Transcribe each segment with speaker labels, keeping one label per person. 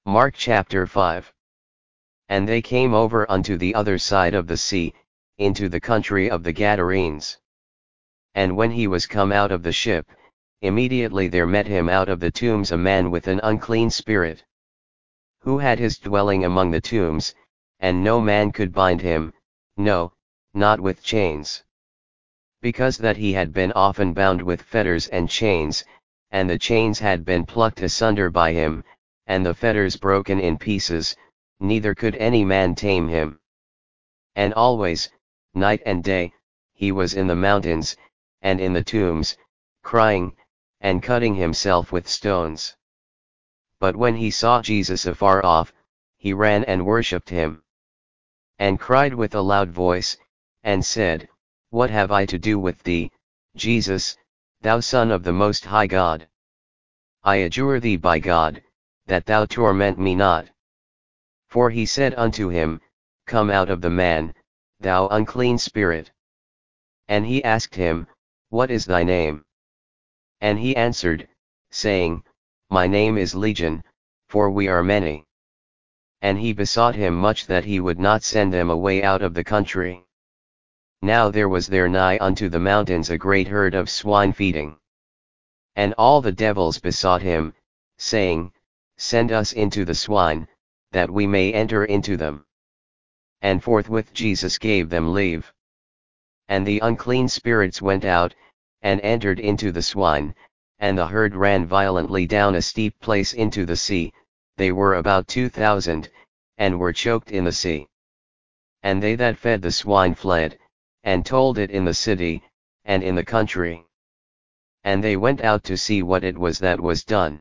Speaker 1: Mark chapter 5. And they came over unto the other side of the sea, into the country of the Gadarenes. And when he was come out of the ship, immediately there met him out of the tombs a man with an unclean spirit, who had his dwelling among the tombs, and no man could bind him, no, not with chains. Because that he had been often bound with fetters and chains, and the chains had been plucked asunder by him, and the fetters broken in pieces, neither could any man tame him. And always, night and day, he was in the mountains, and in the tombs, crying, and cutting himself with stones. But when he saw Jesus afar off, he ran and worshipped him, and cried with a loud voice, and said, What have I to do with thee, Jesus, thou Son of the Most High God? I adjure thee by God, that thou torment me not. For he said unto him, Come out of the man, thou unclean spirit. And he asked him, What is thy name? And he answered, saying, My name is Legion, for we are many. And he besought him much that he would not send them away out of the country. Now there was there nigh unto the mountains a great herd of swine feeding. And all the devils besought him, saying, Send us into the swine, that we may enter into them. And forthwith Jesus gave them leave. And the unclean spirits went out, and entered into the swine, and the herd ran violently down a steep place into the sea. They were about 2,000, and were choked in the sea. And they that fed the swine fled, and told it in the city, and in the country. And they went out to see what it was that was done.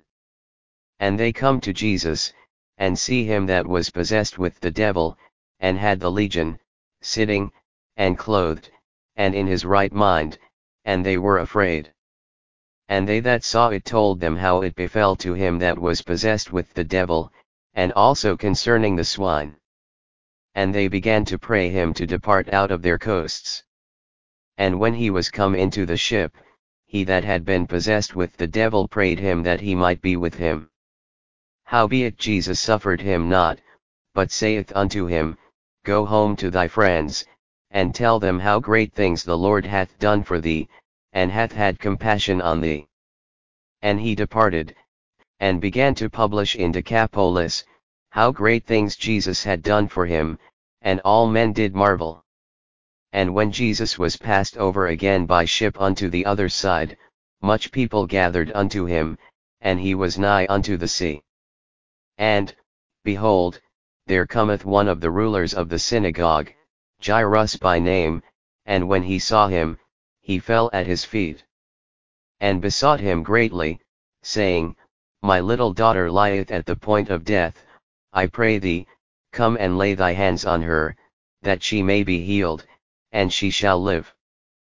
Speaker 1: And they come to Jesus, and see him that was possessed with the devil, and had the legion, sitting, and clothed, and in his right mind, and they were afraid. And they that saw it told them how it befell to him that was possessed with the devil, and also concerning the swine. And they began to pray him to depart out of their coasts. And when he was come into the ship, he that had been possessed with the devil prayed him that he might be with him. Howbeit Jesus suffered him not, but saith unto him, Go home to thy friends, and tell them how great things the Lord hath done for thee, and hath had compassion on thee. And he departed, and began to publish in Decapolis, how great things Jesus had done for him, and all men did marvel. And when Jesus was passed over again by ship unto the other side, much people gathered unto him, and he was nigh unto the sea. And, behold, there cometh one of the rulers of the synagogue, Jairus by name, and when he saw him, he fell at his feet, and besought him greatly, saying, My little daughter lieth at the point of death. I pray thee, come and lay thy hands on her, that she may be healed, and she shall live.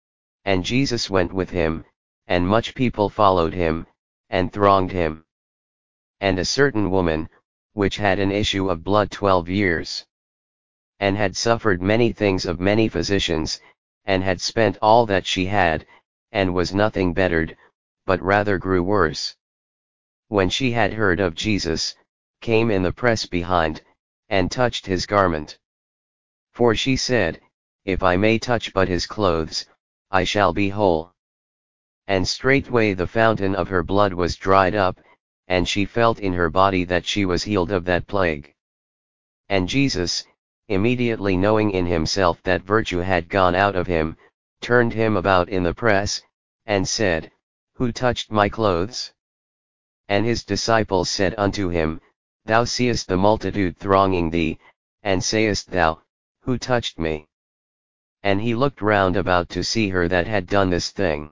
Speaker 1: And Jesus went with him, and much people followed him, and thronged him. And a certain woman, which had an issue of blood 12 years, and had suffered many things of many physicians, and had spent all that she had, and was nothing bettered, but rather grew worse, when she had heard of Jesus, came in the press behind, and touched his garment. For she said, If I may touch but his clothes, I shall be whole. And straightway the fountain of her blood was dried up, and she felt in her body that she was healed of that plague. And Jesus, immediately knowing in himself that virtue had gone out of him, turned him about in the press, and said, Who touched my clothes? And his disciples said unto him, Thou seest the multitude thronging thee, and sayest thou, Who touched me? And he looked round about to see her that had done this thing.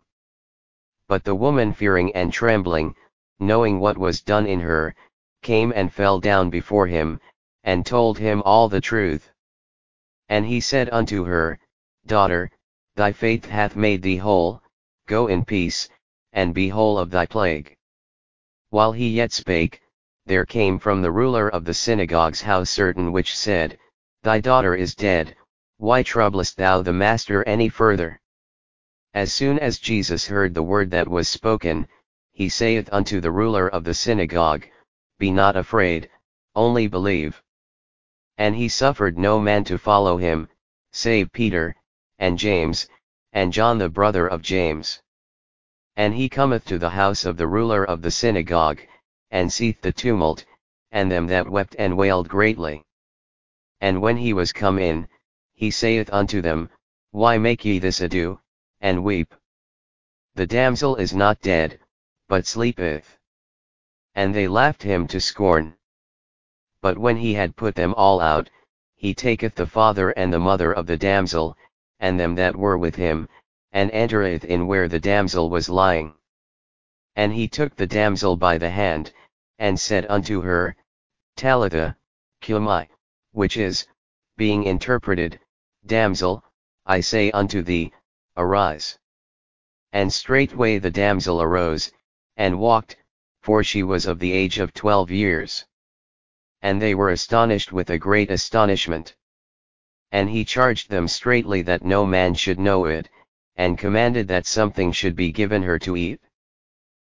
Speaker 1: But the woman fearing and trembling, knowing what was done in her, came and fell down before him, and told him all the truth. And he said unto her, Daughter, thy faith hath made thee whole, go in peace, and be whole of thy plague. While he yet spake, there came from the ruler of the synagogue's house certain which said, Thy daughter is dead, why troublest thou the master any further? As soon as Jesus heard the word that was spoken, he saith unto the ruler of the synagogue, Be not afraid, only believe. And he suffered no man to follow him, save Peter, and James, and John the brother of James. And he cometh to the house of the ruler of the synagogue, and seeth the tumult, and them that wept and wailed greatly. And when he was come in, he saith unto them, Why make ye this ado, and weep? The damsel is not dead, but sleepeth. And they laughed him to scorn. But when he had put them all out, he taketh the father and the mother of the damsel, and them that were with him, and entereth in where the damsel was lying. And he took the damsel by the hand, and said unto her, Talitha, cumi, which is, being interpreted, Damsel, I say unto thee, arise. And straightway the damsel arose, and walked, for she was of the age of 12 years. And they were astonished with a great astonishment. And he charged them straitly that no man should know it, and commanded that something should be given her to eat.